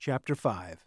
Chapter 5.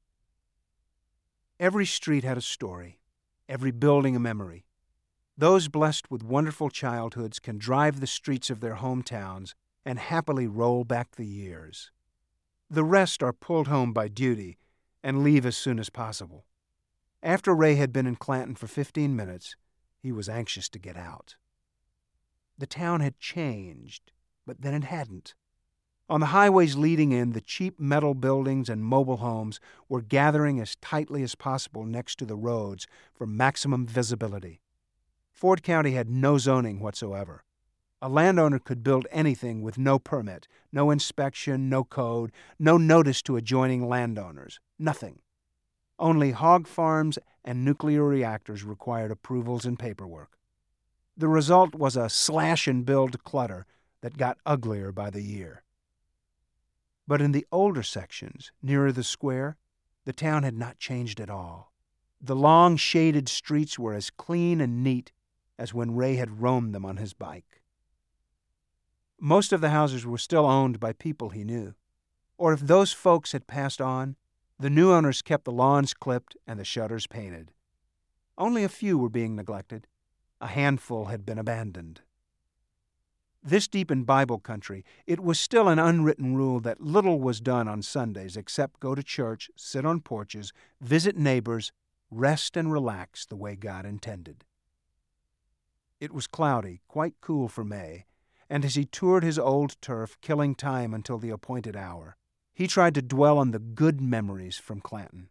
Every street had a story, every building a memory. Those blessed with wonderful childhoods can drive the streets of their hometowns and happily roll back the years. The rest are pulled home by duty and leave as soon as possible. After Ray had been in Clanton for 15 minutes, he was anxious to get out. The town had changed, but then it hadn't. On the highways leading in, the cheap metal buildings and mobile homes were gathering as tightly as possible next to the roads for maximum visibility. Ford County had no zoning whatsoever. A landowner could build anything with no permit, no inspection, no code, no notice to adjoining landowners. Nothing. Only hog farms and nuclear reactors required approvals and paperwork. The result was a slash-and-build clutter that got uglier by the year. But in the older sections, nearer the square, the town had not changed at all. The long, shaded streets were as clean and neat as when Ray had roamed them on his bike. Most of the houses were still owned by people he knew, or if those folks had passed on, the new owners kept the lawns clipped and the shutters painted. Only a few were being neglected. A handful had been abandoned. This deep in Bible country, it was still an unwritten rule that little was done on Sundays except go to church, sit on porches, visit neighbors, rest and relax the way God intended. It was cloudy, quite cool for May, and as he toured his old turf, killing time until the appointed hour, he tried to dwell on the good memories from Clanton.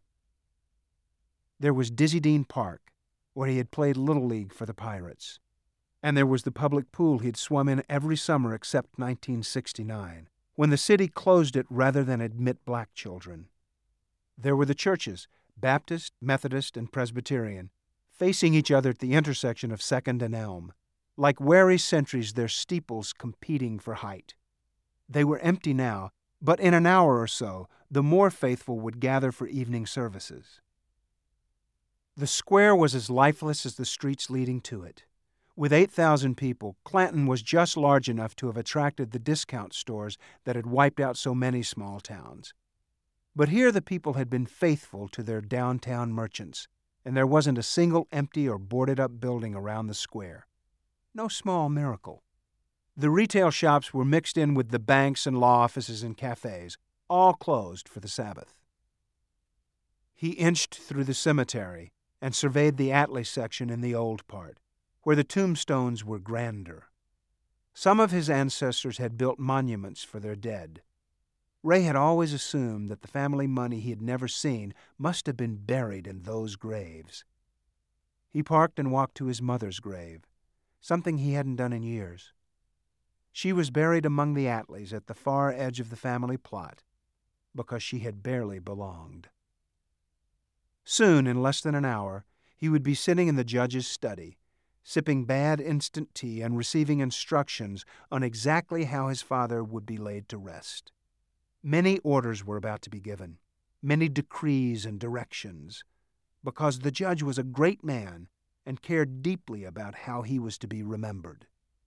There was Dizzy Dean Park, where he had played Little League for the Pirates. And there was the public pool he'd swum in every summer except 1969, when the city closed it rather than admit black children. There were the churches, Baptist, Methodist, and Presbyterian, facing each other at the intersection of 2nd and Elm, like wary sentries, their steeples competing for height. They were empty now, but in an hour or so, the more faithful would gather for evening services. The square was as lifeless as the streets leading to it. With 8,000 people, Clanton was just large enough to have attracted the discount stores that had wiped out so many small towns. But here the people had been faithful to their downtown merchants, and there wasn't a single empty or boarded-up building around the square. No small miracle. The retail shops were mixed in with the banks and law offices and cafes, all closed for the Sabbath. He inched through the cemetery and surveyed the Atlee section in the old part, where the tombstones were grander. Some of his ancestors had built monuments for their dead. Ray had always assumed that the family money he had never seen must have been buried in those graves. He parked and walked to his mother's grave, something he hadn't done in years. She was buried among the Atlees at the far edge of the family plot, because she had barely belonged. Soon, in less than an hour, he would be sitting in the judge's study, sipping bad instant tea and receiving instructions on exactly how his father would be laid to rest. Many orders were about to be given, many decrees and directions, because the judge was a great man and cared deeply about how he was to be remembered.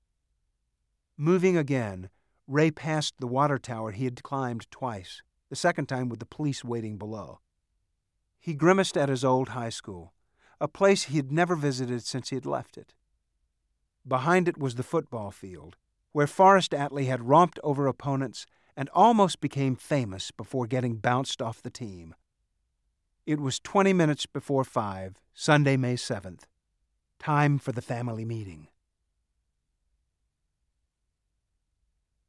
Moving again, Ray passed the water tower he had climbed twice, the second time with the police waiting below. He grimaced at his old high school, a place he had never visited since he had left it. Behind it was the football field, where Forrest Atlee had romped over opponents and almost became famous before getting bounced off the team. It was 20 minutes before 5, Sunday, May 7th. Time for the family meeting.